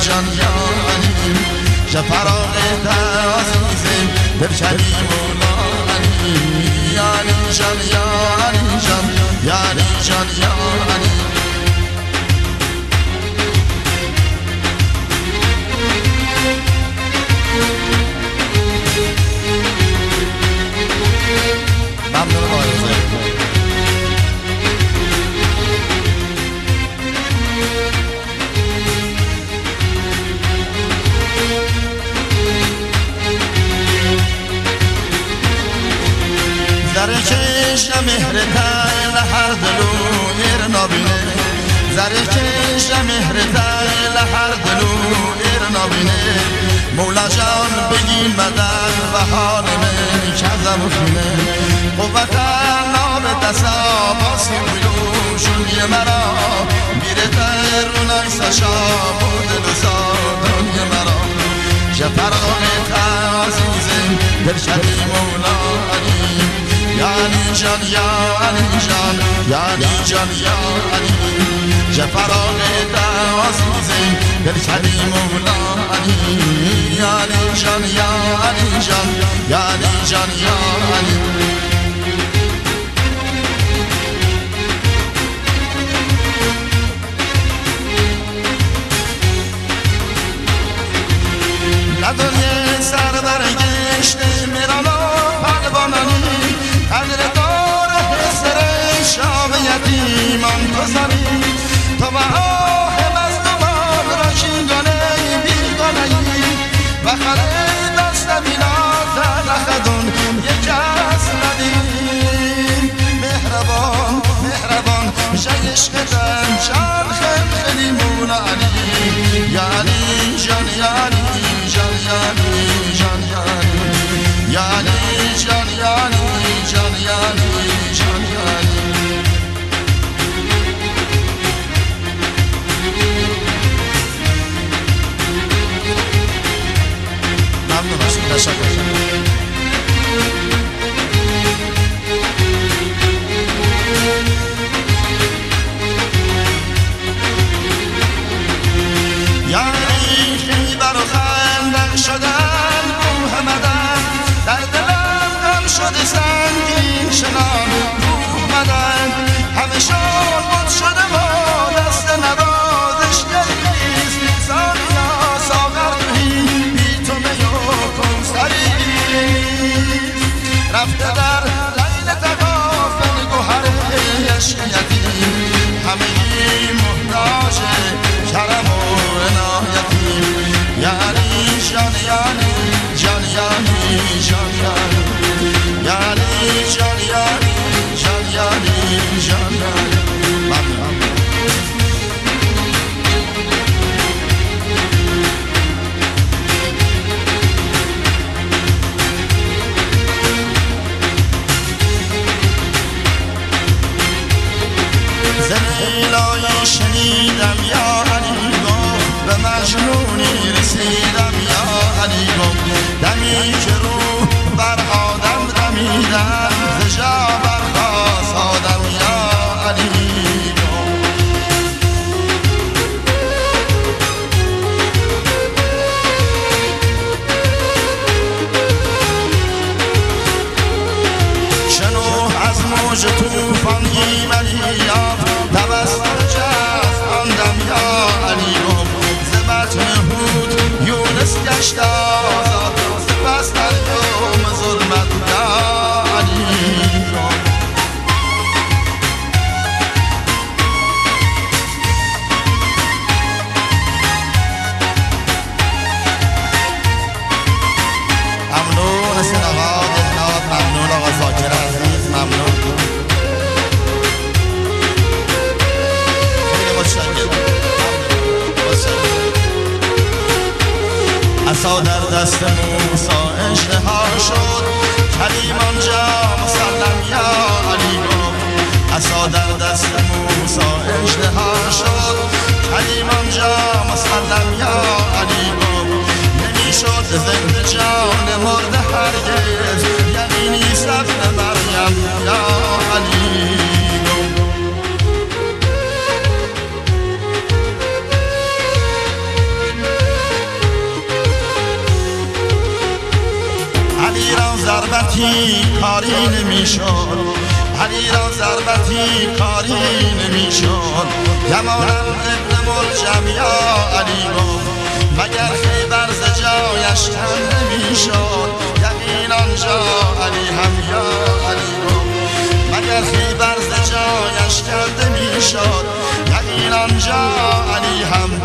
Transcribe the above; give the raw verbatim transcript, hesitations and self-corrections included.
جان یا علی جفراغ عزیزم دلشدی مولا علی یا علی جان یا علی جان یا علی جان یا علی ممنون آرزه زر چشم مهر تایل هر دلو ایر نابینه زر چشم مهر تایل هر دلو ایر نابینه مولا جان بگین مدد و حال من کذب خونه قوت ناب تصاباسی بلوشون یه مرا میره ترونای سشا بودل و سادون یه مرا جفراغ عزیزم دلشدی مولا علی یا علی جان یا علی جان یا علی جان یا علی جفراغ عزیزم دلشدی مولا علی یا علی جان یا علی جان یا علی جان یا علی نداره سر برگشته میرالا پروانانی قدر دار حسر شام یتیمان گذاری تو به آه مظلومان را شینگانه بیگانهی و خره دست بینات نخدون یک از ندیم مهربان مهربان جای عشقتن شان خیلی مولا علی یا علی جان یا علی جان یا علی جان یا علی یا علی جان یا علی جان یا علی جان یا علی ممنون هستم تشکر یعنی خیبر و خندق شدن محمدن در دلم غم شده سنگین شنان محمدن همه شان بود شده با دست نوازش گریست سالیا ساغر توهی بی تو میو کوسریست رفته در لیل تقافل گوهر عشق یتیم همه محتاج کرم و عنایتی یا علی جان یا علی جان یا علی جان یا علی یا علی جان یا علی جان یا علی جان یا علی ممنون زلیلای شنیدم یا علی گفت به مجنونی رسیدم یا علی گفت دمی که رو بر آدم دمیدم ز جا برخاست آدم یا علی شنو از موج توفان ایمنی یافت توسط جست آندم یا علی گفت ز بطن هود یونس گشت آزاد سپس در یوم ظلمت یا علی گفت ممنون سنوا دلناد ممنون آقا زاکر عزیز ممنون عصا در دست موسی اژدها شد کلیم آنجا مسلم یا علی گفت عصا در دست موسی اژدها شد کلیم آنجا مسلم یا علی گفت نمیشد زنده جان مرده هرگز یقینی سفن مریم یا علی گفت ضربتی کاری نمیشد علی را ضربتی کاری نمیشد گمانم ابن ملجم یا علی گفت مگر خیبر ز جایش کم نمیشد یقین آنجا علی هم یا علی گفت مگر خیبر ز جایش کرده میشد یقین آنجا علی هم